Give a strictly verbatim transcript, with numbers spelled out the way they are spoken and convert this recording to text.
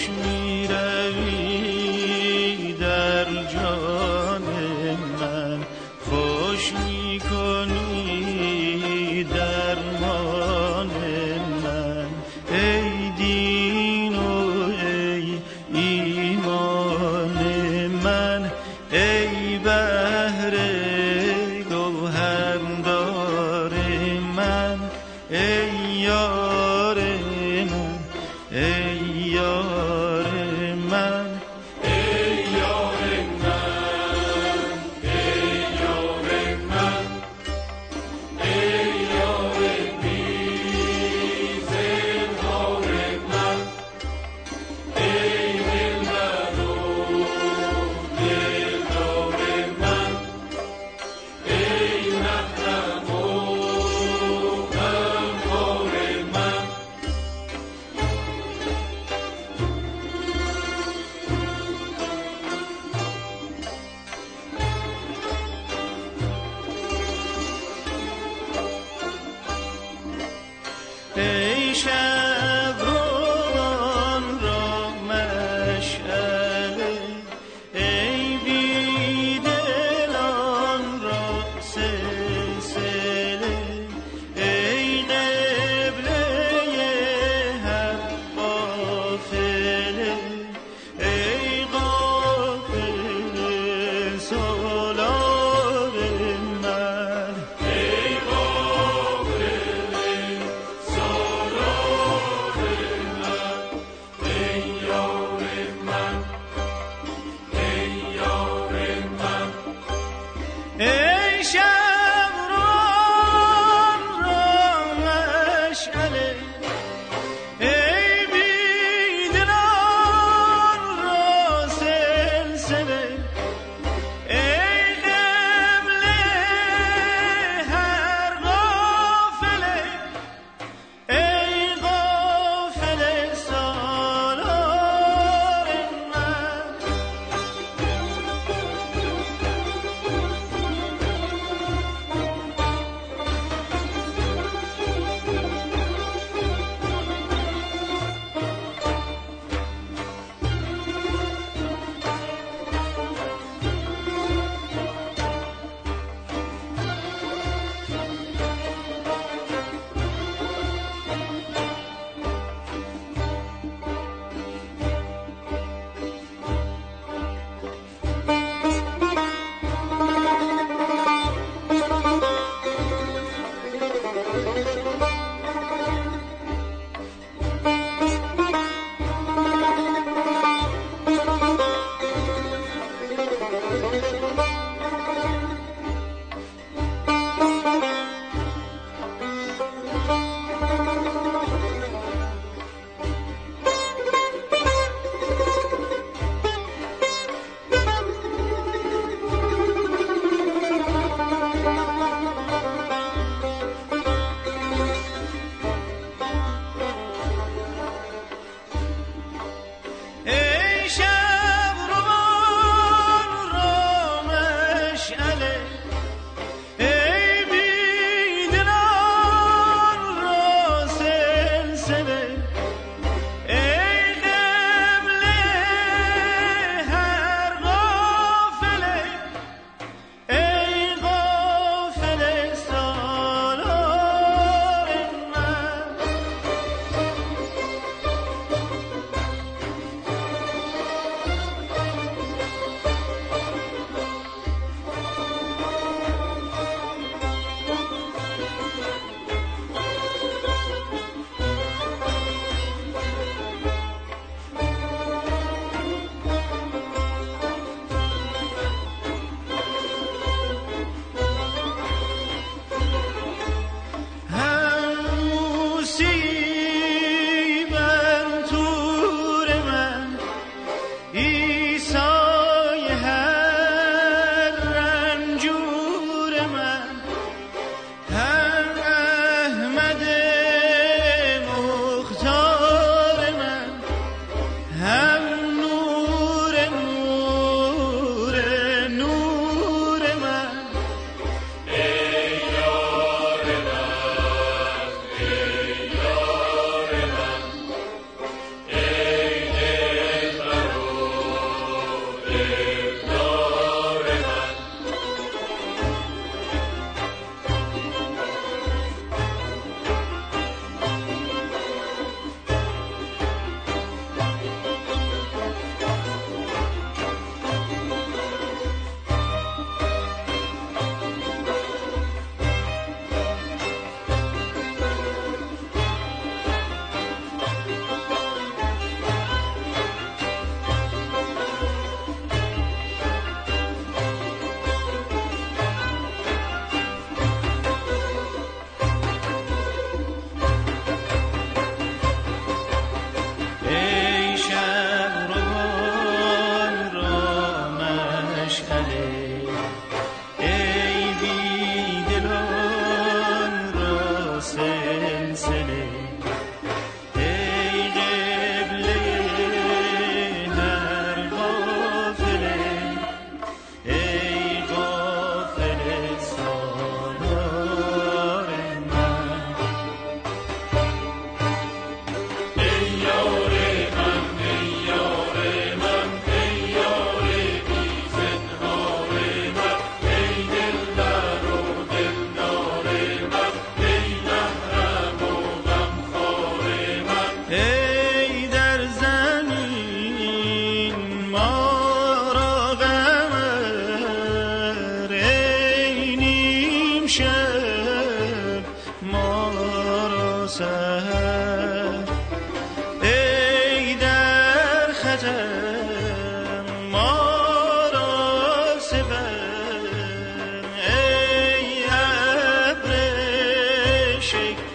خوش می روی در جان من، خوش می کنی درمان من. ای دین و ای ایمان من، ای بحر گوهردار من، ای یار من، ای یار من، ای یار من، ای یار من، ای یار بی زنهار من، ای دلبر و دلدار من، ای محرم و غمخوار من. ای شب روان را مشعله، ای بیدلان را سلسله، ای قبله هر قافله، ای قافله سالار من، ای قافله سالار من، ای یار من، ای یار من. ای شب روان را مشعله، ای بیدلان را سلسله، ای قبله هر قافله، ای قافله سالار من. ای شب روان را مشعله، ای بیدلان را سلسله، ای قبله هر قافله، ای قافله سالار من. هم موسی بر طور من، عیسای هر رنجور من، هم احمد مختار من، هم نور نور نور من. ای یار من، ای یار سلسله ای قبله هر قافله ای قافله سالار من ای یار من ای یار من ای یار بی زنهار من ای دلبر و دلدار من ای محرم و غمخوار من ای در زمین ما را قمر ای نیم شب ما را سحر ای در خطر ما را سپر ای ابر شکر